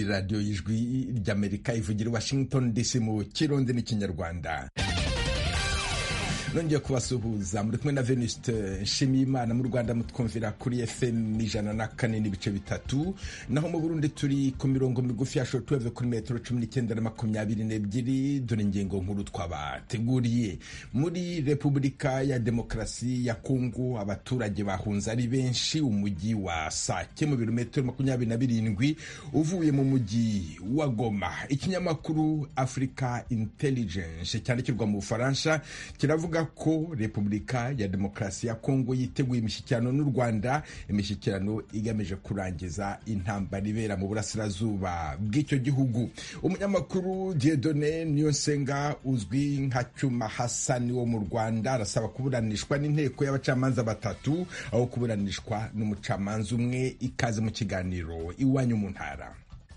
radiyo y'ijwi ry'Amerika ivugira Washington DC mu Kirundi n'Ikinyarwanda. Nongeye kubasuhuza muri kumwe na Venuste Nshimiyimana. Mu Rwanda mutwumvira kuri FM 104.3, naho mu Burundi turi ku mirongo migufi ya shortwave kuri metero 19 na 22. Dore ingingo nkuru twabateguriye. Muri Repubulika ya Demokarasi ya Kongo abaturage bahunze ari benshi umujyi wa Sake mu birometero 27 uvuye mu mujyi wa Goma. Ikinyamakuru Africa Intelligence cyandikirwa mu Bufaransa kiravuga ko Repubulika ya Demokarasi ya Kongo yiteguye imishyikirano n'u Rwanda, imishyikirano igamije kurangiza intambara ibera mu burasirazuba bw'icyo gihugu. Umunyamakuru Dieudonné Niyonsenga uzwi nka Cyuma Hassan wo mu Rwanda arasaba kuburanishwa n'inteko y'abacamanza batatu aho kuburanishwa n'umucamanza umwe. Ikaze mu kiganiro Iwanyu mu Ntara.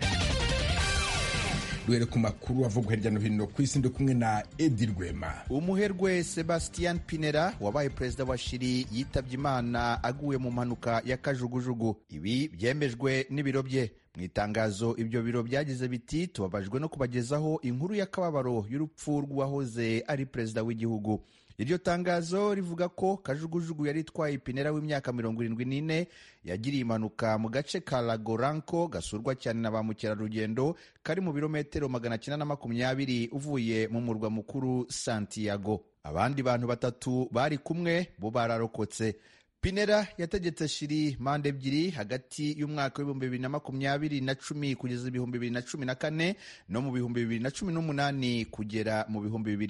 Duhere ku makuru avugwa hirya no hino ku isi, ndi kumwe na Edi Rwema. Umuherwe Sebastien Pinera wabaye perezida wa Chili yitabye Imana aguye mu mpanuka ya kajugujugu. Ibi byemejwe n'ibiro bye. Mu itangazo ibyo biro byagize biti, tubabajwe no kubagezaho inkuru y'akababaro y'urupfu rw'uwahoze ari perezida w'igihugu. Iryo tangazo rivuga ko kajugujugu yari itwaye Pinera w'imyaka 74 yagiriye impanuka mu gace ka Lago Ranco gasurwa cyane na ba mukerarugendo kari mu birometero 920 uvuye mu murwa mukuru Santiago. Abandi bantu batatu bari kumwe bo bararokotse. Pinera yategetse Chili manda ebyiri hagati y'umwaka w'ibihumbi 2010 kugeza 2014 no mu 2018 kugera mu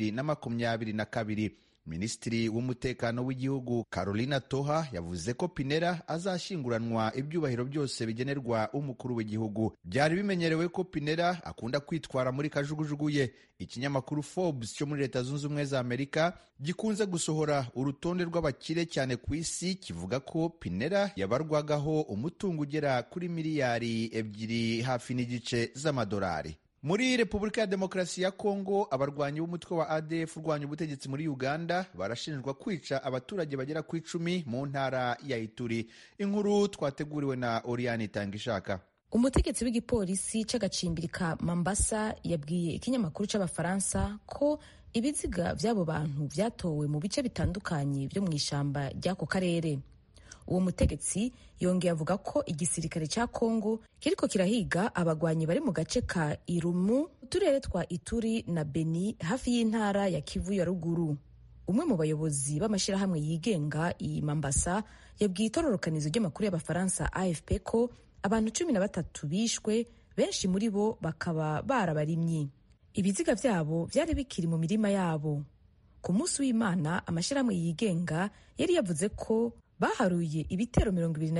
2022. Minisitiri w'umutekano w'igihugu Carolina Toha yavuze ko Pinera azashyinguranwa ibyubahiro byose bigenerwa umukuru w'igihugu. Byari bimenyerewe ko Pinera akunda kwitwara muri kajugujugu ye. Ikinyamakuru Forbes cyo muri Leta Zunze Ubumwe za Amerika gikunze gusohora urutonde rw'abakire cyane ku isi kivuga ko Pinera yabarwagaho umutungo ugera kuri miliyari 2 hafi n'igice z'amadolari. Muri Repubulika ya Demokarasi ya Kongo abarwanyi b'umutwe wa ADF urwanya ubutegetsi muri Uganda barashinjwa kwica abaturage bagera ku 10 mu ntara ya Ituri. Inkuru twateguriwe na Oriane Tangishaka. Umutegetsi w'igipolisi c'agacimbiri ka Mambasa yabwiye ikinyamakuru c'abafaransa ko ibiziga vy'abo bantu vyatowe mu bice bitandukanye byo mu ishamba ry'ako karere. Uwo mutegetsi yongeye avuga ko igisirikare cya Kongo kiriko kirahiga abagwanyi bari mu gace ka Irumu, uturere twa Ituri na Beni hafi y'intara ya Kivu ya ruguru. Umwe mu bayobozi b'amashirahamwe yigenga i Mambasa yabwiye itororokanizo ry'amakuru y'abafaransa AFP ko abantu 13 bishwe, benshi muri bo bakaba barabarimyi. Ibiziga vyabo vyari bikiri mu mirima yabo. Ku munsi w'Imana amashirahamwe yigenga yari yavuze ko baharuye ibitero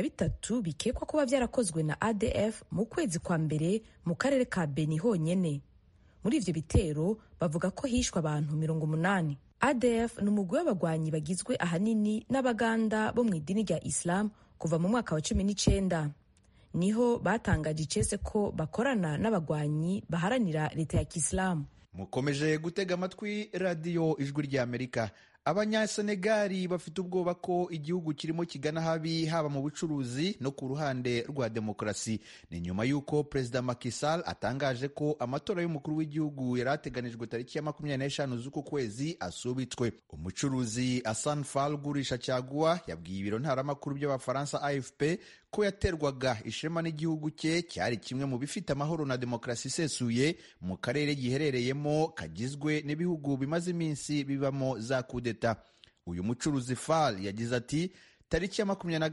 23 bikekwa kuba byarakozwe na ADF mu kwezi kwa mbere mu karere ka Beni honyene. Muri ivyo bitero bavuga ko hishwe abantu 80. ADF ni umugwi w'abagwanyi bagizwe ahanini n'abaganda bo mu idini rya Islam kuva mu mwaka wa 19. Niho batangaje icese ko bakorana n'abagwanyi baharanira leta ya Kiislamu. Mukomeje gutega amatwi radiyo Ijwi ry'Amerika. Abanyasenegali bafite ubwoba ko igihugu kirimo kigana habi haba mu bucuruzi no ku ruhande rwa demokarasi. Ni nyuma y'uko Perezida Macky Sall atangaje ko amatora y'umukuru w'igihugu yari ateganijwe tariki ya 25 z'uku kwezi asubitswe. Umucuruzi Hassan Fall ugurisha caguwa yabwiye ibiro ntaramakuru by'abafaransa AFP ko yaterwaga ishema n'igihugu cye cyari kimwe mu bifite amahoro na demokarasi isesuye mu karere giherereyemo kagizwe n'ibihugu bimaze iminsi bibamo za kudeta. Uyu mucuruzi Fall yagize ati, tariki ya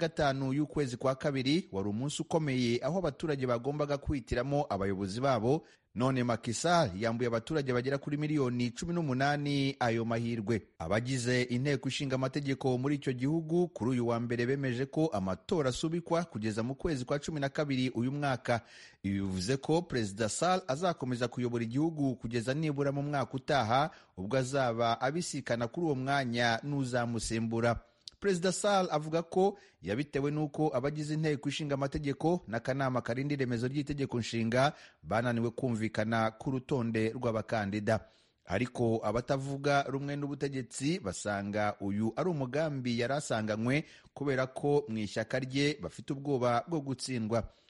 25 y'ukwezi kwa kabiri wari umunsi ukomeye aho abaturage bagombaga kwihitiramo abayobozi babo, none Macky Sall yambuye abaturage bagera kuri miliyoni 18 ayo mahirwe. Abagize inteko ishinga amategeko muri icyo gihugu kuri uyu wa mbere bemeje ko amatora asubikwa kugeza mu kwezi kwa 12 uyu mwaka. Ibi bivuze ko Perezida Sall azakomeza kuyobora igihugu kugeza nibura mu mwaka utaha ubwo azaba abisikana kuri uwo mwanya n'uzamusembura. Perezida Sall avuga ko yabitewe nuko abagize inteko ishinga amategeko n'akanama karindi remezo ry'itegeko nshinga bananiwe kumvikana ku rutonde rw'abakandida. Ariko abatavuga rumwe n'ubutegetsi basanga uyu ari umugambi yarasanganywe kubera ko mu ishyaka rye bafite ubwoba bwo gutsindwa.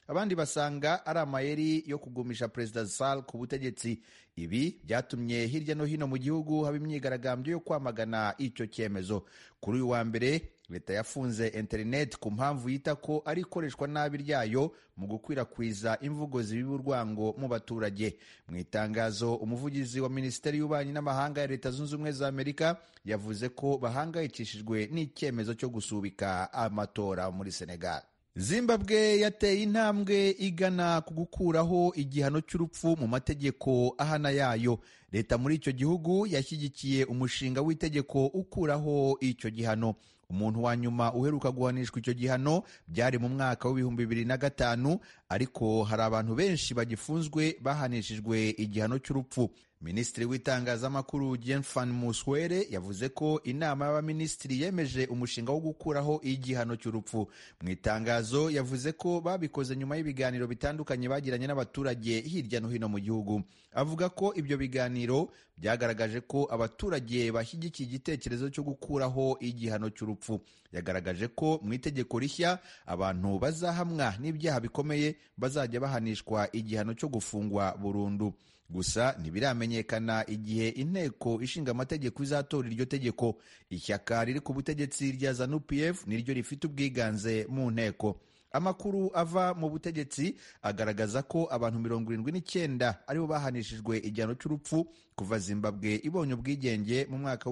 abandi basanga ari amayeri yo kugumisha Perezida Sall ku butegetsi. Ibi byatumye hirya no hino mu gihugu haba imyigaragambyo yo kwamagana icyo cyemezo. Kuri uyu wa mbere leta yafunze internet ku mpamvu yita ko ari ikoreshwa nabi ryayo mu gukwirakwiza imvugo zibiba urwango mu baturage. Mu itangazo, umuvugizi wa Minisiteri y'Ububanyi n'Amahanga ya Leta Zunze Ubumwe za Amerika yavuze ko bahangayikishijwe n'icyemezo cyo gusubika amatora muri Senegal. Zimbabwe yateye intambwe igana ku gukuraho igihano cy'urupfu mu mategeko ahana yayo. Leta muri icyo gihugu yashyigikiye umushinga w'itegeko ukuraho icyo gihano. Umuntu wa nyuma uheruka guhanishwa icyo gihano byari mu mwaka w'ibihumbi 2005, ariko hari abantu benshi bagifunzwe bahanishijwe igihano cy'urupfu. Minisitiri w'itangazamakuru Jenfan Muswere yavuze ko inama y'abaminisitiri yemeje umushinga wo gukuraho igihano cy'urupfu. Mu itangazo yavuze ko babikoze nyuma y'ibiganiro bitandukanye bagiranye n'abaturage hirya no hino mu gihugu. Avuga ko ibyo biganiro byagaragaje ko abaturage bashyigikiye igitekerezo cyo gukuraho igihano cy'urupfu. Yagaragaje ko mu itegeko rishya abantu bazahamwa n'ibyaha bikomeye bazajya bahanishwa igihano cyo gufungwa burundu. Gusa ntibiramenyekana igihe inteko ishinga amategeko izatora iryo tegeko. Ishyaka riri ku butegetsi rya ZANU-PF niryo rifite ubwiganze mu nteko. Amakuru ava mu butegetsi agaragaza ko abantu 79 aribo bahanishijwe igihano cy'urupfu kuva Zimbabwe ibonye ubwigenge mu mwaka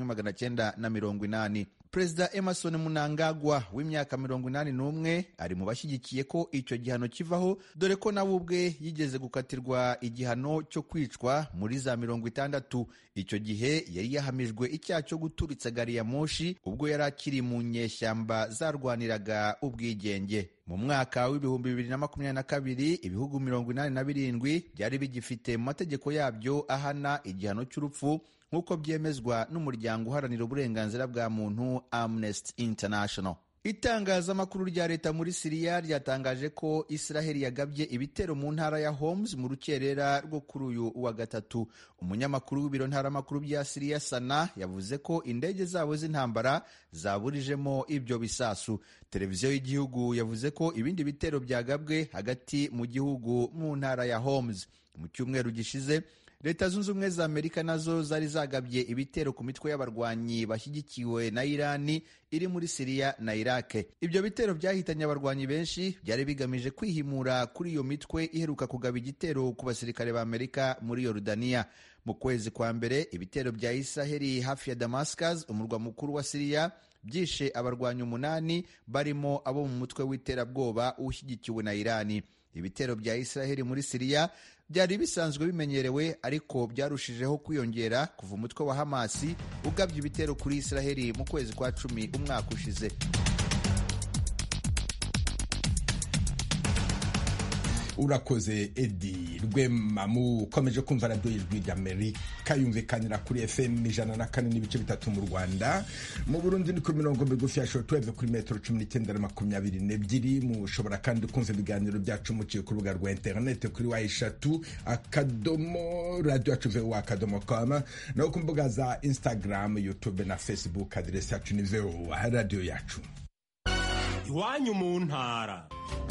w'1980. Perezida Emerson Mnangagwa w'imyaka 81 ari mu bashyigikiye ko icyo gihano kivaho, dore ko nawe ubwe yigeze gukatirwa igihano cyo kwicwa muri za 60. Icyo gihe yari yahamijwe icyaha cyo guturitsa gari ya moshi ubwo yari akiri mu nyeshyamba zarwaniraga ubwigenge. Mu mwaka w'ibihumbi 2022 ibihugu 87 byari bigifite mu mategeko yabyo ahana igihano cy'urupfu, nk'uko byemezwa n'umuryango uharanira uburenganzira bwa muntu Amnesty International. Itangazamakuru rya leta muri Siriya ryatangaje ko Israheli yagabye ibitero mu ntara ya Homs mu rukerera rwo kuri uyu wa gatatu. Umunyamakuru w'ibiro ntaramakuru bya Siriya Sana yavuze ko indege zabo z'intambara zaburijemo ibyo bisasu. Televiziyo y'igihugu yavuze ko ibindi bitero byagabwe hagati mu gihugu mu ntara ya Homs. Mu cyumweru gishize Leta Zunze Ubumwe za Amerika nazo zari zagabye ibitero ku mitwe y'abarwanyi bashyigikiwe na Irani iri muri Siriya na Iraq. Ibyo bitero byahitanye abarwanyi benshi, byari bigamije kwihimura kuri iyo mitwe iheruka kugaba igitero ku basirikare ba Amerika muri Yorodaniya. Mu kwezi kwa mbere, ibitero bya Israheli hafi ya Damascus, umurwa mukuru wa Siriya, byishe abarwanyi 8 barimo abo mu mutwe w'iterabwoba ushyigikiwe na Irani. Ibitero bya Israheli muri Siriya byari bisanzwe bimenyerewe, ariko byarushijeho kwiyongera kuva umutwe wa Hamasi ugabye ibitero kuri Israheli mu kwezi kwa 10 umwaka ushize. Urakoze Edi Rwema. Mukomeje kumva radiyo y'ijwi ry'Amerika yumvikanira kuri FM 104.3 mu Rwanda. Mu Burundi ni ku mirongo migufi ya shortwave kuri metero 1922. Mushobora kandi kumva ibiganiro byacu muciye ku rubuga rwa internet kuri wa3.radio.com, naho ku mbuga za Instagram, YouTube na Facebook adresi yacu ni VOA radio yacu. Iwanyu mu ntara.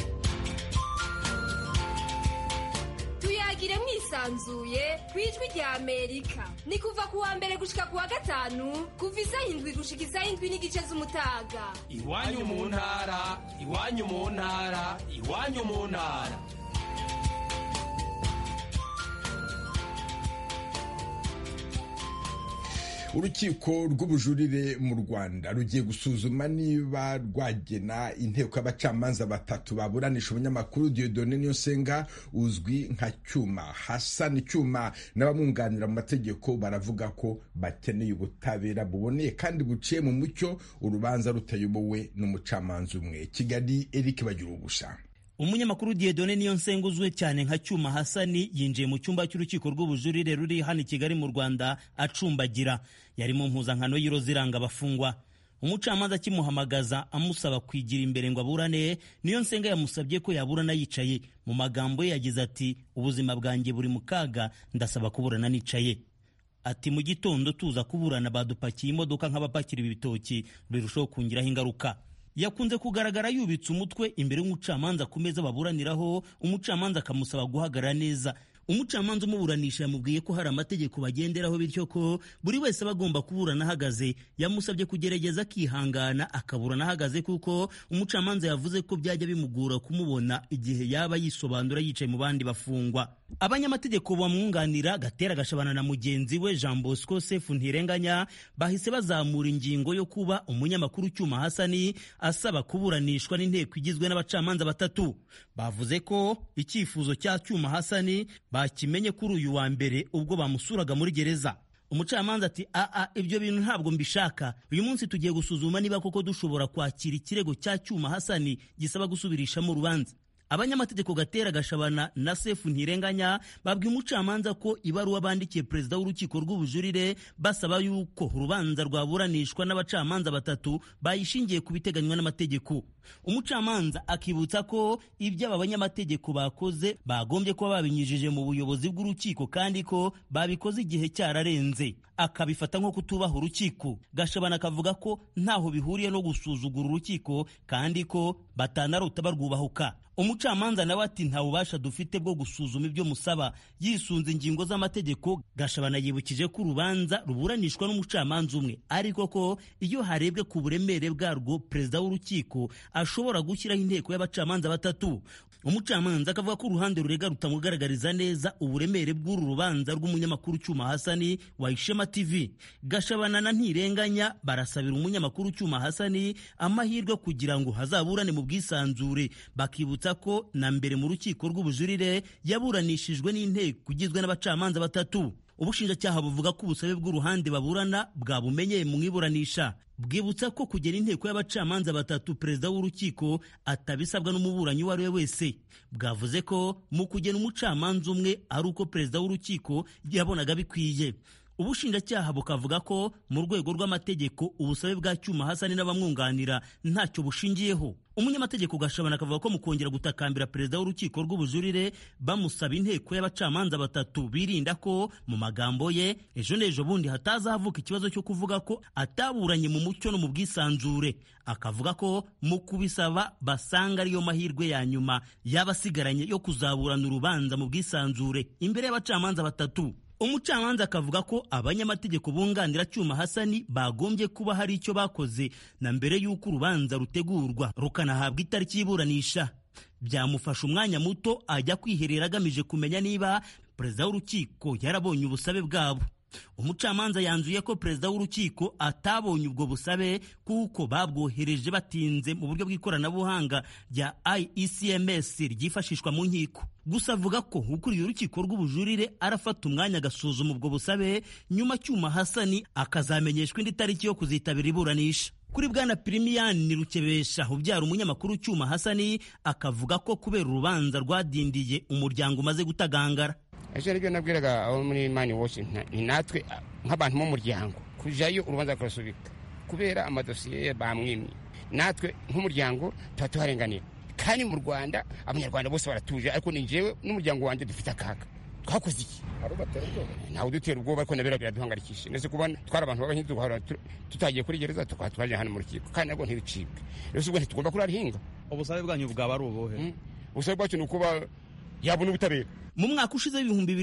Tuyagire mwisanzuye kwijwi rya Amerika. Ni kuva ku wa mbere gushika ku wa gatanu kuva 7 gushika 7:30 z'umutaga. Iwanyu mu ntara, iwanyu mu ntara, iwanyu mu ntara. Urukiko rw'ubujurire mu Rwanda rugiye gusuzuma niba rwagena inteko y'abacamanza 3 baburanisha umunyamakuru Dieudonné Niyonsenga uzwi nka Cyuma. Hassan Cyuma n'abamwunganira mu mategeko baravuga ko bakeneye ubutabera buboneye kandi buciye mu mucyo, urubanza rutayobowe n'umucamanza umwe. Kigali, Eric Bagirugusha. Umunyamakuru Dieudonné Niyonsenga uzwe cyane nka Cyuma Hassan yinjiye mu cyumba cy'urukiko rw'ubujurire ruri hano i Kigali mu Rwanda acumbagira. Yari mu mpuzankano y'iroza iranga abafungwa. Umucamanza akimuhamagaza amusaba kwigira imbere ngo aburane, Niyonsenga yamusabye ko yaburana yicaye. Mu magambo ye yagize ati, ubuzima bwanjye buri mu kaga, ndasaba kuburana nicaye. Ati, mu gitondo tuza kuburana badupakiye imodoka nk'abapakira ibitoki, birushaho kungiraho ingaruka. yakunze kugaragara yubitse umutwe imbere y'umucamanza ku meza baburaniraho, umucamanza akamusaba guhagarara neza. Umucamanza umuburanisha yamubwiye ko hari amategeko bagenderaho, bityo ko buri wese aba agomba kuburana ahagaze. Yamusabye kugerageza akihangana akaburana ahagaze, kuko umucamanza yavuze ko byajya bimugora kumubona igihe yaba yisobanura yicaye mu bandi bafungwa. Abanyamategeko bamwunganira Gatera Gashabana na mugenzi we Jean Bosco Sefu Ntirenganya bahise bazamura ingingo yo kuba umunyamakuru Cyuma Hasani asaba kuburanishwa n'inteko igizwe n'abacamanza batatu. Bavuze ko icyifuzo cya Cyuma Hasani bakimenye kuri uyu wa mbere ubwo bamusuraga muri gereza. Umucamanza ati ibyo bintu ntabwo mbishaka. Uyu munsi tugiye gusuzuma niba koko dushobora kwakira ikirego cya Cyuma Hasani gisaba gusubirishamo urubanza. Abanyamategeko Gatera Gashabana na Sefu Ntirenganya babwiye umucamanza ko ibaruwa bandikiye perezida w'urukiko rw'ubujurire basaba yuko urubanza rwaburanishwa n'abacamanza batatu bayishingiye ku biteganywa n'amategeko. Umucamanza akibutsa ko ibyo aba banyamategeko bakoze bagombye kuba babinyujije mu buyobozi bw'urukiko kandi ko babikoze igihe cyararenze, akabifata nko kutubaha urukiko. Gashabana akavuga ko ntaho bihuriye no gusuzugura urukiko kandi ko batanarota barwubahuka. Umucamanza nawe ati nta bubasha dufite bwo gusuzuma ibyo musaba. Yisunze ingingo z'amategeko, Gashabana yibukije ko urubanza ruburanishwa n'umucamanza umwe, ariko ko iyo harebwe ku buremere bwarwo perezida w'urukiko ashobora gushyiraho inteko y'abacamanza batatu. Umucamanza akavuga ko uruhande rurega rutamugaragariza neza uburemere bw'uru rubanza rw'umunyamakuru Cyuma Hasani wa Ishema TV. Gashabana na Ntirenganya barasabira umunyamakuru Cyuma Hasani amahirwe kugira ngo hazaburane mu bwisanzure, bakibutsa ko na mbere mu rukiko rw'ubujurire yaburanishijwe n'inteko igizwe n'abacamanza batatu. Ubushinjacyaha buvuga ko ubusabe bw'uruhande baburana bwabumenyeye mu iburanisha. Bwibutsa ko kugera inteko y'abacamanza batatu perezida w'urukiko atabisabwa n'umuburanyi uwo ari we wese. Bwavuze ko mu kugena umucamanza umwe ari uko perezida w'urukiko yabonaga bikwiye. Ubushinjacyaha bukavuga ko mu rwego rw'amategeko ubusabe bwa Cyuma Hasani n'abamwunganira ntacyo bushingiyeho. Umunyamategeko Gashabana akavuga ko mu kongera gutakambira perezida w'urukiko rw'ubujurire bamusaba inteko y'abacamanza batatu birinda ko mu magambo ye ejo n'ejo bundi hatazavuka ikibazo cyo kuvuga ko ataburanye mu mucyo no mu bwisanzure. Akavuga ko mu kubisaba basanga ariyo mahirwe ya nyuma y'abasigaranye yo kuzaburana urubanza mu bwisanzure imbere y'abacamanza batatu. Umucamanza akavuga ko abanyamategeko bunganira Cyuma Hasani bagombye kuba hari icyo bakoze na mbere y'uko urubanza rutegurwa rukanahabwa itariki y'iburanisha. Byamufasha umwanya muto ajya kwiherera agamije kumenya niba perezida w'urukiko yarabonye ubusabe bwabo. Umucamanza yanzuye ko perezida w'urukiko atabonye ubwo busabe kuko babwohereje batinze mu buryo bw'ikoranabuhanga rya IECMS ryifashishwa mu nkiko. Gusa avuga ko ukuriye urukiko rw'ubujurire arafata umwanya agasuzuma ubwo busabe, nyuma Cyuma Hasani akazamenyeshwa indi tariki yo kuzitabira iburanisha. Kuri bwana Pirimiyani Rukebesha ubyara umunyamakuru Cyuma Hasani akavuga ko kubera urubanza rwadindiye umuryango umaze gutagangara. Ejo ryo nabwiraga abo muri Mani Washington ni natwe nk'abantu mu muryango kujayo urubanza kurasubika kubera amadosiye bamwimye. Natwe nk'umuryango tuharenganira kandi mu Rwanda abanyarwanda bose baratuje, ariko ni njyewe n'umuryango wanjye dufite akaga. Twakoze iki? Ntawe dutera ubwoba, ariko nabera biraduhangarikisha. Nese kubona twari abantu b'abahinzi tutagiye kuri gereza twaje hano mu rukiko kandi nabwo ntibicibwe. Rero ubwo ntitugomba kurarihinga. Ubusabe bwanyu bwaba ari ubuhe? Ubusabe bwacu ni ukuba yabona ubutabera. Mu mwaka ushize w'ibihumbi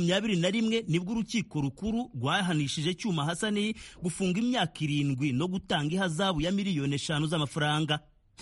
2021 nibwo urukiko rukuru rwahanishije Cyuma Hasani gufunga imyaka 7 no gutanga ihazabu ya miliyoni 5 z'amafaranga.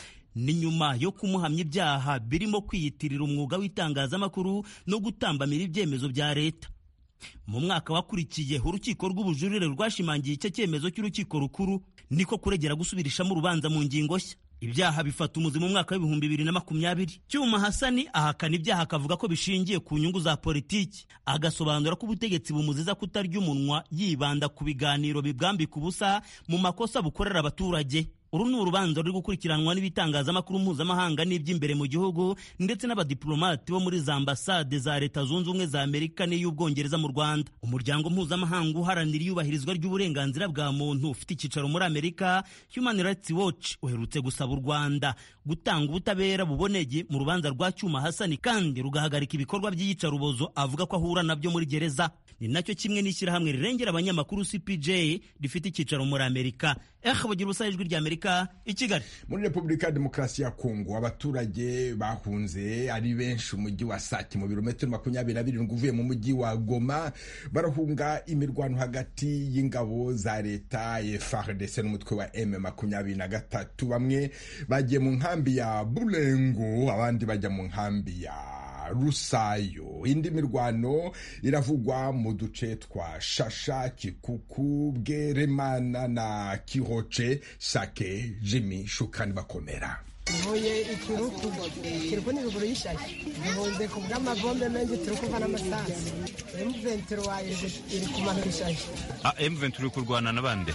Ni nyuma yo kumuhamya ibyaha birimo kwiyitirira umwuga w'itangazamakuru no gutambamira ibyemezo bya leta. Mu mwaka wakurikiye urukiko rw'ubujurire rwashimangiye icyo cyemezo cy'urukiko rukuru, niko kuregera gusubirishamo urubanza mu ngingo nshya. Ibyaha bifata umuzi mu mwaka w'ibihumbi 2020. Cyuma Hasani ahakana ibyaha akavuga ko bishingiye ku nyungu za politiki, agasobanura ko ubutegetsi bumuziza kutarya umunwa yibanda ku biganiro bibwambika ubusa mu makosa bukorera abaturage. Uru ni urubanza ruri gukurikiranwa n'ibitangazamakuru mpuzamahanga n'iby'imbere mu gihugu ndetse n'abadiplomati bo muri za ambasade za Leta Zunze Ubumwe za Amerika n'iy'Ubwongereza mu Rwanda. Umuryango mpuzamahanga uharanira iyubahirizwa ry'uburenganzira bwa muntu ufite icyicaro muri Amerika, Human Rights Watch, uherutse gusaba u Rwanda gutanga ubutabera buboneye mu rubanza rwa Cyuma Hasani kandi rugahagarika ibikorwa by'iyicarubozo avuga ko ahura nabyo muri gereza. ni nacyo kimwe n'ishyirahamwe rirengera abanyamakuru CPJ rifite icyicaro muri Amerika. Bagira ubusa ijwi rya Amerika i Kigali. Muri Repubulika ya Demokarasi ya Kongo abaturage bahunze ari benshi umujyi wa Sake mu birometero 27 uvuye mu mujyi wa Goma, barahunga imirwano hagati y'ingabo za leta FARDC n'umutwe wa M23. Bamwe bagiye mu nkambi ya Bulengo, abandi bajya mu nkambi ya Rusayo. Indi mirwano iravugwa mu duce twa Shasha, Kikuku, Bweremana na Kiroche. Sake, Jimmy Shukani bakomera. Ntuye ikiruku ni ruguru y'ishashi, duhunze ku bw'amavombe menshi turi kuva n'amasansi. M23 waje iri kumanuka ishashi. M23 uri kurwana n'abande?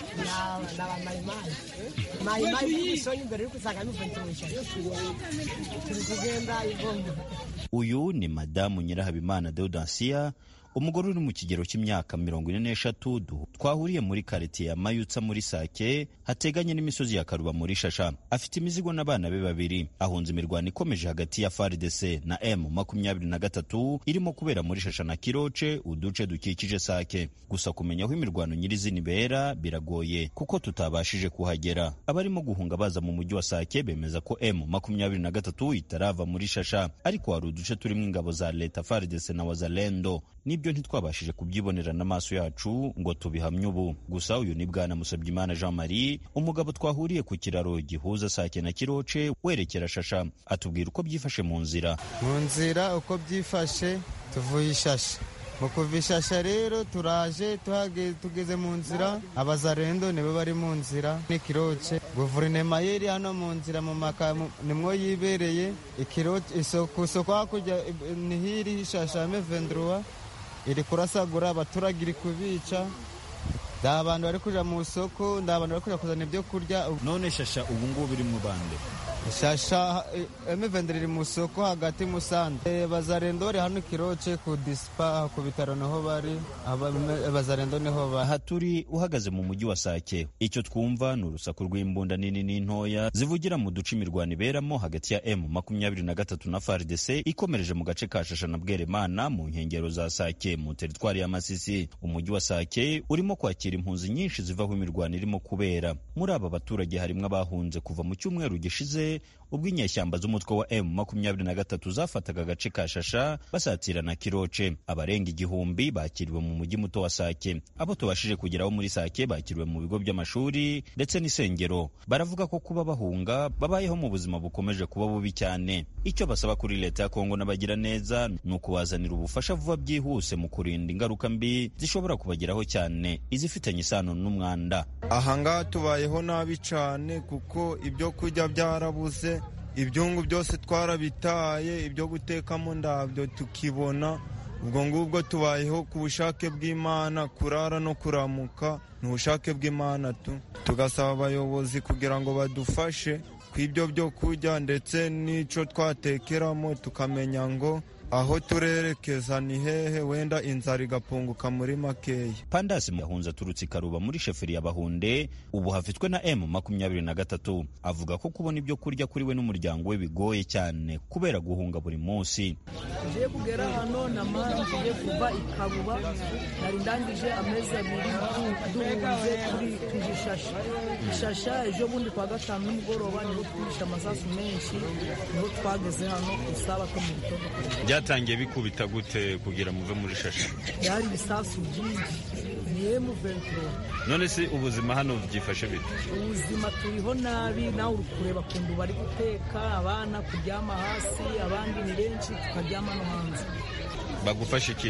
Mayimayi kusonye imbere uri kusanga M23 ishashi. Turi kugenda ivombe. Uyu ni Madamu Nyirahabimana Deodansia, umugore uri mu kigero cy'imyaka 43, twahuriye muri quartier ya Mayutsa muri Sake, hateganye n'imisozi ya Karuba muri Shasha. Afite imizigo n'abana be babiri. Ahunze imirwano ikomeje hagati ya FARDC na M23 irimo kubera muri Shasha na Kiroche, uduce dukikije Sake. Gusa kumenya aho imirwano nyirizina ibera biragoye kuko tutabashije kuhagera. Abarimo guhunga baza mu mujyi wa Sake bemeza ko M23 itarava muri Shasha, ariko hari uduce turimo ingabo za leta FARDC na Wazalendo. Nibyo ntitwabashije kubyibonera n'amaso yacu ngo tubihamye ubu. Gusa uyu ni Bwana Musabyimana Jean Marie, umugabo twahuriye ku kiraro gihuza Sake na Kiroche werekera Shasha, atubwira uko byifashe mu nzira. Mu nzira uko byifashe, tuvuye Ishasha. Mu kuva Ishasha rero turaje tugeze mu nzira, Abazarendo nibo bari mu nzira ni Kiroche. Guverinoma yeri hano mu nzira mu makamu nimwo yibereye. Ikiroche isoko hakurya ni hiri Ishasha M23 iri kurasagura abaturage, iri kubica. Da abantu bari kuja mu soko, da abantu bari kuja kuzana ibyo kurya. None Shasha ubu ngubu biri mu bande? Shasha M23 iri mu soko hagati Musanze. Bazarendore hano Kiroche ku dispa ku bitaro niho bari. Bazarendo niho bari. Aha turi uhagaze mu mujyi wa Sake. Icyo twumva ni urusaku rw'imbunda nini n'intoya zivugira mu duce imirwano iberamo hagati ya M23 na FARDC ikomereje mu gace ka Shasha na Bweremana mu nkengero za Sake mu teritwari ya Masisi. Umujyi wa Sake urimo kwakira impunzi nyinshi ziva aho imirwano irimo kubera. Muri aba baturage harimo abahunze kuva mu cyumweru gishize ubwo inyeshyamba z'umutwe wa M23 zafataga agace ka Shasha basatira na Kiroche. Abarenga 1000 bakiriwe mu mujyi muto wa Sake. Abo tubashije kugeraho muri Sake bakiriwe mu bigo by'amashuri ndetse n'isengero. Baravuga ko kuba bahunga babayeho mu buzima bukomeje kuba bubi cyane. Icyo basaba kuri leta ya Kongo n'abagira neza ni ukubazanira ubufasha vuba byihuse mu kurinda ingaruka mbi zishobora kubageraho cyane izifitanye isano n'umwanda. Ahanga tubayeho nabi cyane kuko ibyo kurya byarabuze, ibyungu byose twarabitaye, ibyo gutekamo ndabyo tukibona. Ubwo ngubwo tubayeho ku bushake bw'Imana, kurara no kuramuka ni ubushake bw'Imana tugasaba abayobozi kugira ngo badufashe kw'ibyo byo kurya ndetse n'ico twatekeramo, tukamenya ngo aho turerekeza ni hehe, wenda inzara igapunguka muri makeya. Pandasi yahunze aturutse Karuba muri sheferi ya Bahunde, ubu hafitwe na M23. Avuga ko kubona ibyo kurya kuri we n'umuryango we bigoye cyane kubera guhunga buri munsi. Ngiye kugera hano namangiye kuva ikabuba, nari ndangije amezi 2 duhunze kuri Ishasha. Ejo bundi kwa gatanu n'umugoroba niho twisha amasasu menshi, niho twageze hano kusaba ko mu gitondo. Byatangiye bikubita gute kugira muve muri Shasha? Yari bisasu byinshi, ni M23. None se ubuzima hano byifashe bite? Ubuzima turiho nabi, nawe uri kureba kundu bari guteka, abana kuryama hasi, abandi ni benshi tukaryama no hanze. Bagufasha iki?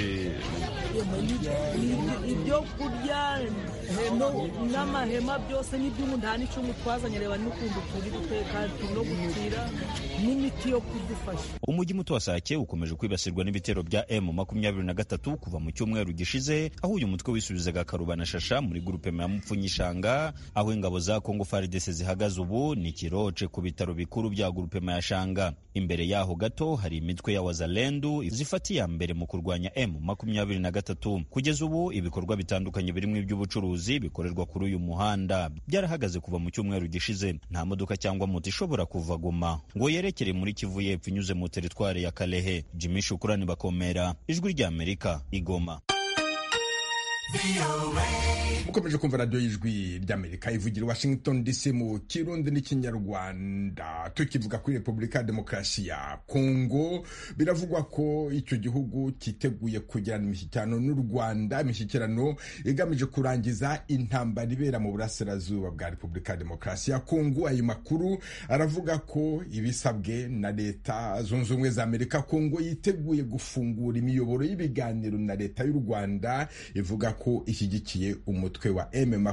Ibyo kurya n'amahema byose n'iby'umuntu nta n'icyo twazanye, reba n'ukundu turi guteka no gutira n'imiti yo kudufasha. Umujyi muto wa Sake ukomeje kwibasirwa n'ibitero bya M23 kuva mu cyumweru gishize, aho uyu mutwe wisubizaga Karuba na Shasha muri grupe ya Mupfunyishanga. Aho ingabo za Kongo FARDC zihagaze ubu ni Kiroche ku bitaro bikuru bya grupe ya Shanga. Imbere yaho gato hari imitwe ya Wazalendo zifatiye mbere mu kurwanya M23. Kugeza ubu ibikorwa bitandukanye birimo iby'ubucuruzi bikorerwa kuri uyu muhanda byarahagaze kuva mu cyumweru gishize. Nta modoka cyangwa moto ishobora kuva Goma ngo yerekere muri Kivu y'Epfo inyuze mu teritwari ya Kalehe. Jimmy Shukurani bakomera, Ijwi rya Amerika, Igoma. mukomeje kumva radiyo y'ijwi ry'Amerika ivugira Washington DC mu Kirundi n'ikinyarwanda. Tukivuga kuri Repubulika ya Demokarasi ya Kongo, biravugwa ko icyo gihugu cyiteguye kugirana imishyikirano n'u Rwanda, imishyikirano igamije kurangiza intambara ibera mu burasirazuba bwa Repubulika ya Demokarasi ya Kongo. Ayo makuru aravuga ko ibisabwe na Leta Zunze Ubumwe za Amerika, Kongo yiteguye gufungura imiyoboro y'ibiganiro na Leta y'u Rwanda ivuga ko ishyigikiye umutwe wa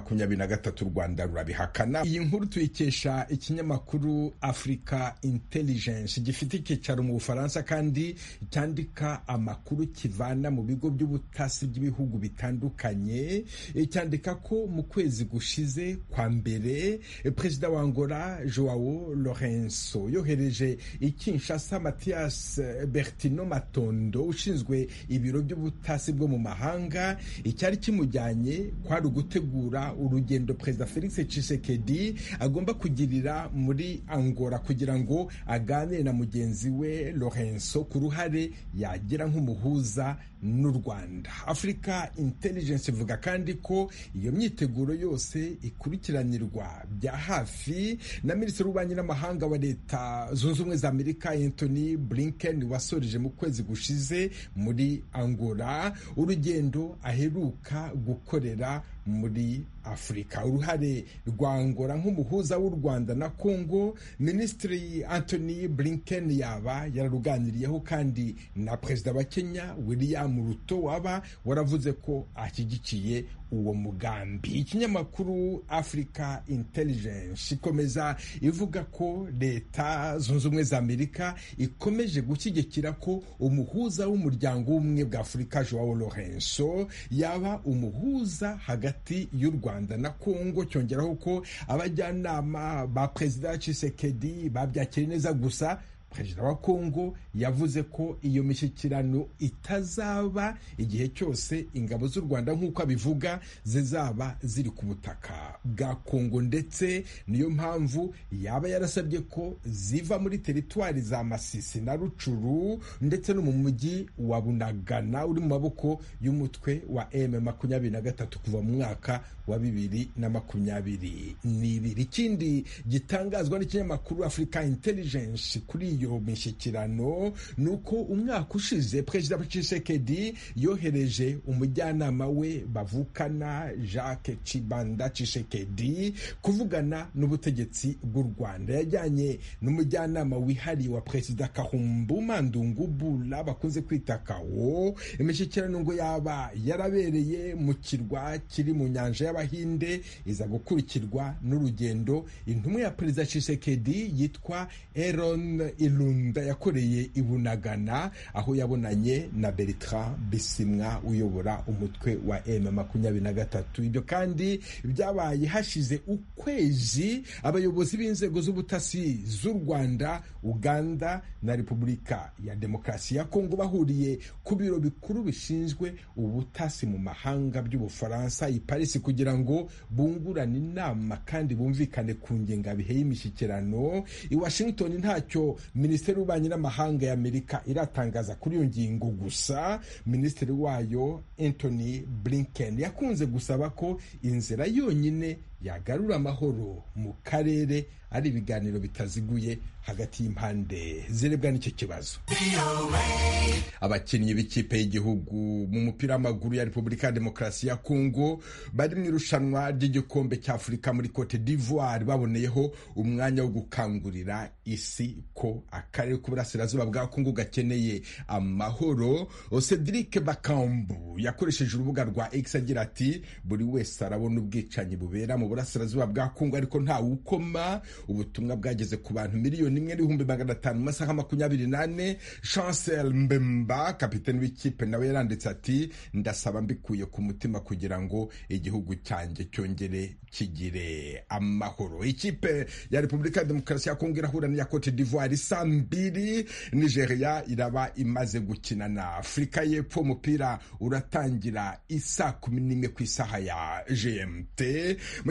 M23. Rwanda rurabihakana. Iyi nkuru tuyikesha ikinyamakuru Africa Intelligence gifite icyicaro mu Bufaransa kandi cyandika amakuru kivana mu bigo by'ubutasi by'ibihugu bitandukanye. Cyandika ko mu kwezi gushize kwa mbere Perezida wa Angola Joao Lourenço yohereje i Kinshasa Mathias Bertino Matondo ushinzwe ibiro by'ubutasi bwo mu mahanga. Icyari kimujyanye kwari gutegura urugendo Perezida Felix Tshisekedi agomba kugirira muri Angola kugira ngo aganire na mugenzi we Lourenço ku ruhare yagira nk'umuhuza n'u Rwanda. Africa Intelligence ivuga kandi ko iyo myiteguro yose ikurikiranirwa bya hafi na Minisitiri w'Ububanyi n'Amahanga wa Leta Zunze Ubumwe za Amerika Anthony Blinken wasoreje mu kwezi gushize muri Angola urugendo aheruka gukorera muri Afrika. Uruhare rwa Angola nk'umuhuza w'u Rwanda na Kongo, Minisitiri Anthony Blinken yaba yararuganiriyeho kandi na Perezida wa Kenya William Ruto waba waravuze ko ashyigikiye uwo mugambi. Ikinyamakuru Africa Intelligence ikomeza ivuga ko Leta Zunze Ubumwe za Amerika ikomeje gushyigikira ko umuhuza w'umuryango w'ubumwe bwa Afurika Joao Lourenço yaba umuhuza hagati y'u Rwanda na Kongo. Cyongeraho ko abajyanama ba Perezida Tshisekedi babyakiriye neza, gusa Perezida wa Kongo yavuze ko iyo mishyikirano itazaba igihe cyose ingabo z'u Rwanda nk'uko abivuga zizaba ziri ku butaka bwa Kongo, ndetse niyo mpamvu yaba yarasabye ko ziva muri teritwari za Masisi na Rucuru ndetse no mu mujyi wa Bunagana uri mu maboko y'umutwe wa M23 kuva mu mwaka wa 2022. Ikindi gitangazwa n'ikinyamakuru Africa Intelligence kuri iyo mishyikirano nuko umwaka ushize Perezida Tshisekedi yohereje umujyanama we bavukana Jacques Chibanda Tshisekedi kuvugana n'ubutegetsi bw'u Rwanda. Yajyanye n'umujyanama wihariye wa Perezida Kahumbu Ndungu Bula bakunze kwita Kawo. Imishyikirano ngo yaba yarabereye mu kirwa kiri mu nyanja y'Abahinde, iza gukurikirwa n'urugendo intumwa ya Perezida Tshisekedi yitwa Aaron Ilunda yakoreye i Bunagana, aho yabonanye na Bertrand Bisimwa uyobora umutwe wa M23. Ibyo kandi byabaye hashize ukwezi abayobozi b'inzego z'ubutasi z'u Rwanda, Uganda na Repubulika ya Demokarasi ya Kongo bahuriye ku biro bikuru bishinzwe ubutasi mu mahanga by'Ubufaransa i Paris kugira ngo bungurane inama kandi bumvikane ku ngengabihe y'imishyikirano. I Washington ntacyo Minisiteri y'Ububanyi n'Amahanga ya Amerika iratangaza kuri iyo ngingo, gusa Minisitiri wayo Anthony Blinken yakunze gusaba ko inzira yonyine yagarura amahoro mu karere ari ibiganiro bitaziguye hagati y'impande zirebwa n'icyo kibazo. Abakinnyi b'ikipe y'igihugu mu mupira w'amaguru ya Repubulika ya Demokarasi ya Kongo bari mu irushanwa ry'igikombe cy'Afurika muri Cote d'Ivoire baboneyeho umwanya wo gukangurira isi ko akarere k'uburasirazuba bwa Kongo gakeneye amahoro. Cedric Bakambu yakoresheje urubuga rwa X agira ati buri wese arabona ubwicanyi bubera mu burasirazuba bwa Kongo ariko nta wukoma. Ubutumwa bwageze ku bantu 1,500,000 mu masaha 24. Chancel Mbemba kapiteni w'ikipe nawe yaranditse ati ndasaba mbikuye ku mutima kugira ngo igihugu cyanjye cyongere kigire amahoro. Ikipe ya Repubulika ya Demokarasi ya Kongo irahura n'iya Cote d'Ivoire saa 2. Nigeria iraba imaze gukina na Afurika y'Epfo. Umupira uratangira isaa 11 ku isaha ya GMT.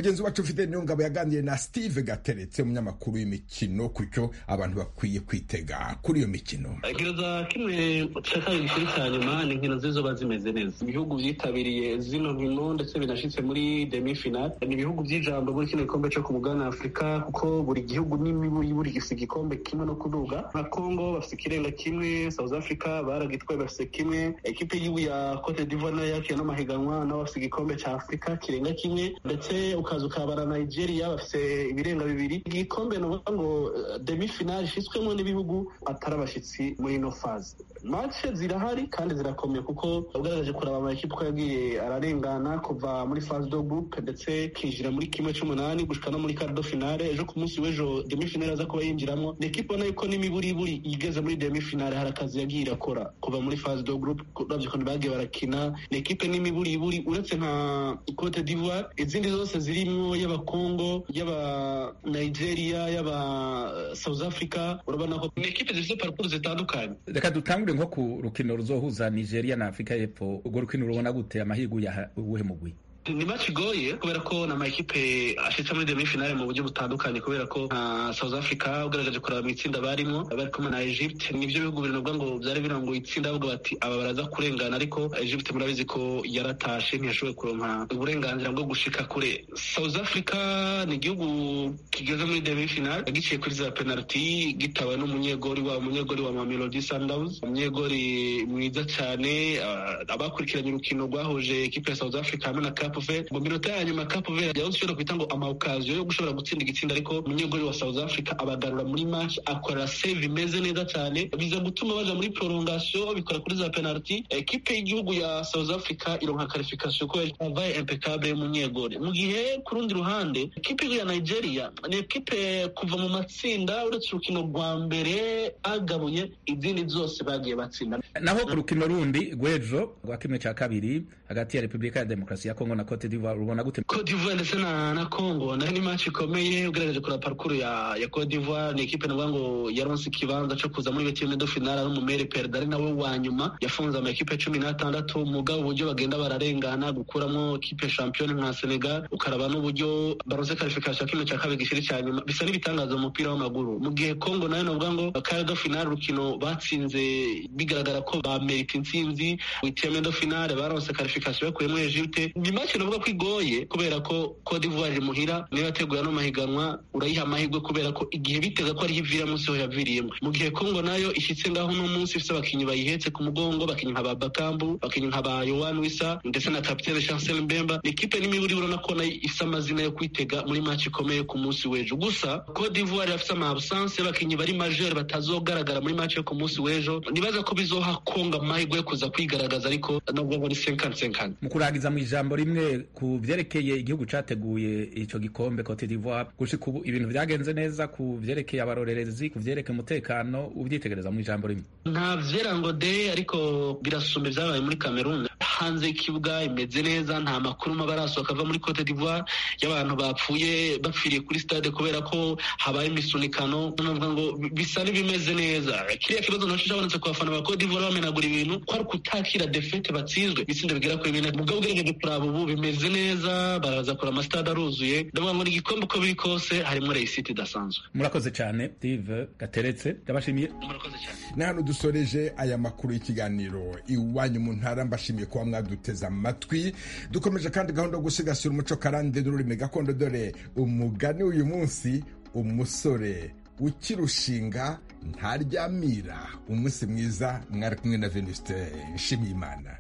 mugenzi wacu ufite Niyongabo yaganiriye na Steve Gateretse umunyamakuru w'imikino kucyo abantu bakwiye kwitega kuri iyo mikino. Inkino za kimwe cya kabiri gishiri cya nyuma ni inkino zizoba zimeze neza. Ibihugu byitabiriye zino nkino ndetse binashitse muri demi final ni ibihugu by'ijambo muri kino gikombe cyo ku mugabane wa Afurika, kuko buri gihugu buri gifite igikombe kimwe no kuduga. Nka Congo bafite ikirenga kimwe, South Africa baragitwaye bafite kimwe, ekipe y'igihugu ya Cote d'Ivoire nayo yakiye n'amahiganwa nabo bafite igikombe cya Afurika kirenga kimwe, ndetse ukaza ukabara Nigeria bafite ibirenga bibiri. Igikombe nuvuga ngo demi final ishitswemo n'ibihugu atari abashitsi muri ino phase. Match zirahari kandi zirakomeye kuko ugaragaje kuraba amakipe ko yagiye ararengana kuva muri phase de group ndetse kinjira muri kimwe cy'umunani gushika no muri quart de finale. Ejo ku munsi w'ejo demi finale aza kuba yinjiramo n'ikipe nayo ko n'imiburiburi igeze muri demi finale hari akazi yagiye irakora kuva muri phase de group. Uravye ko bagiye barakina n'ikipe n'imiburiburi uretse nka Cote d'Ivoire, izindi zose zirimo y'aba Congo, y'aba Nigeria, y'aba South Africa, urabona ko n'ikipe zifite parcours zitandukanye. Reka dutangure nko ku rukino ruzohuza Nigeria na Afrika y'Epfo. Urwo rukino rubona gute amahirwe ya uwuhe mugwi? Ni match igoye kubera ko na makipe ashitse muri demi finale mu buryo butandukanye, kubera ko South Africa ugaragaje kuraba mu itsinda barimo bari kumwe na Egypt. Nivyo bihugu binovuga ngo byari birango itsinda bavuga bati aba baraza kurengana, ariko Egypt murabizi ko yaratashe ntiyashoboye kuronka uburenganzira bwo gushika kure. South Africa ni igihugu kigeze muri demi finale giciye kuri za penalty gitawe n'umunyegori wa Mamelodi Sundowns, umunyegori mwiza cyane. Abakurikiranye urukino rwahuje ekipe ya South Africa hamwe na mu minota ya nyuma Cape Verde yavuze kwita ngo amawukaziyo yo gushobora gutsinda igitsinda, ariko umunyegori wa South Africa abagarura muri match akora save imeze neza cyane, biza gutuma baja muri prolongation bikora kuri za penalty. Ekipe y'igihugu ya South Africa ironka qualification ko yavaye impeccable y'umunyegori. Mu gihe ku rundi ruhande ekipe ya Nigeria ni ekipe kuva mu matsinda uretse urukino rwa mbere agabuye izindi zose bagiye batsinda. Naho ku rukino rundi rw'ejo rwa kimwe cya kabiri hagati ya Repubulika ya Demokarasi ya Kongo na Cote d'Ivoire ubona gute? Cote d'Ivoire ndetse na Congo nayo ni match ikomeye ugaragaje kuri parcours ya Cote d'Ivoire. Ni ekipe navuga ngo yaronse ikibanza cyo kuza muri betime de finale no mu mere perdare nawe wa nyuma yafunze ama ekipe 16 mugabo uburyo bagenda bararengana gukuramo ekipe champion nka Senegal, ukaraba n'uburyo baronse qualification kimwe cya kabiri gishiri cya nyuma, bisa n'ibitangaza mu mupira w'amaguru. Mu gihe Congo nayo navuga ngo quart de finale rukino batsinze bigaragara ko ba merite intsinzi, betime de finale baronse qualification yakuyemo Egypt. Ni match navuga ko igoye kubera ko Cote d'Ivoire muhira niba yateguye no mahiganwa urayiha amahirwe kubera ko igihe bitega ko ari hivira munsi ho yaviriyemo. Mu gihe Congo nayo ishitse ngaho no munsi ifite abakinyi bayihetse ku mugongo, bakinyi nka Babakambu, bakinyi nka ba Yohan Wissa ndetse na capitaine Chancel Mbemba. Ni equipe n'imiburi urona ko nayo ifite amazina yo kwitega muri match ikomeye ku munsi w'ejo. Gusa Cote d'Ivoire yafite ama absence y'abakinyi bari majeur batazogaragara muri match yo ku munsi w'ejo. Nibaza ko bizoha Congo amahirwe yo kuza kwigaragaza, ariko nubwo bari 50-50. Mu kurangiza mu ijambo rimwe ku vyerekeye igihugu categuye ico gikombe Cote d'Ivoire, gushika ubu ibintu vyagenze neza ku vyerekeye abarorerezi, ku vyerekeye umutekano, uvyitegereza mu ijambo rimwe? Nta vyerango de, ariko birasumbe vyabaye muri Cameroon. Hanze ikibuga imeze neza, nta makuru mabarasohoka ava muri Cote d'Ivoire y'abantu bapfiriye kuri stade kubera ko habaye imisunikano. Navuga ngo bisa n'ibimeze neza. Kiriya kibazo naco cyabonetse ku bafana ba Cote d'Ivoire bamenagura ibintu ko ari kutakira defete batsinzwe itsinda bigera kuri bine. Mugabo ugerageje kuraba ubu bimeze neza, baraza kura amastade aruzuye. Ndavuga ngo igikombe uko biri kose harimo reisite idasanzwe. Murakoze cyane Steve Gateretse, ndabashimiye. Murakoze cyane. Na hano dusoreje aya makuru y'ikiganiro Iwanyu mu Ntara, mbashimiye kuba mwaduteze amatwi. Dukomeje kandi gahunda yo gusigasira umuco karande n'ururimi gakondo, dore umugani uyu munsi: umusore ukirushinga ntaryamira. Umunsi mwiza, mwari kumwe na Venuste Nshimiyimana.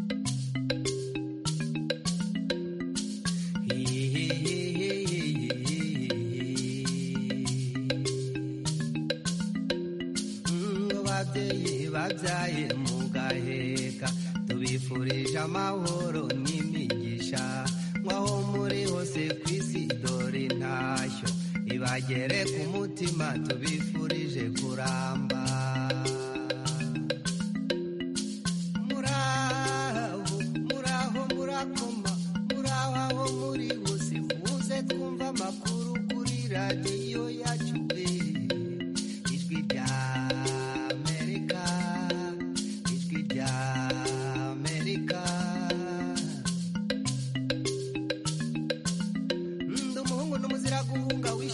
Babyaye mugaheka tubifurije amahoro n'imigisha, mwaho muri hose ku isi dore intashyo ibagere ku mutima, tubifurije kuramba. Muraho murakoma, muraho aho muri hose, muze twumva amakuru kuri radiyo yacu ijwi rya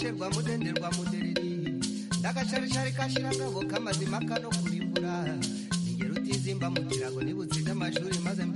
musherwa mudenderwa mudereri ndagasharishari kashirangabo kamazima kano kurimbura ningero utizimba mu kirago nibutsinda amashuri maze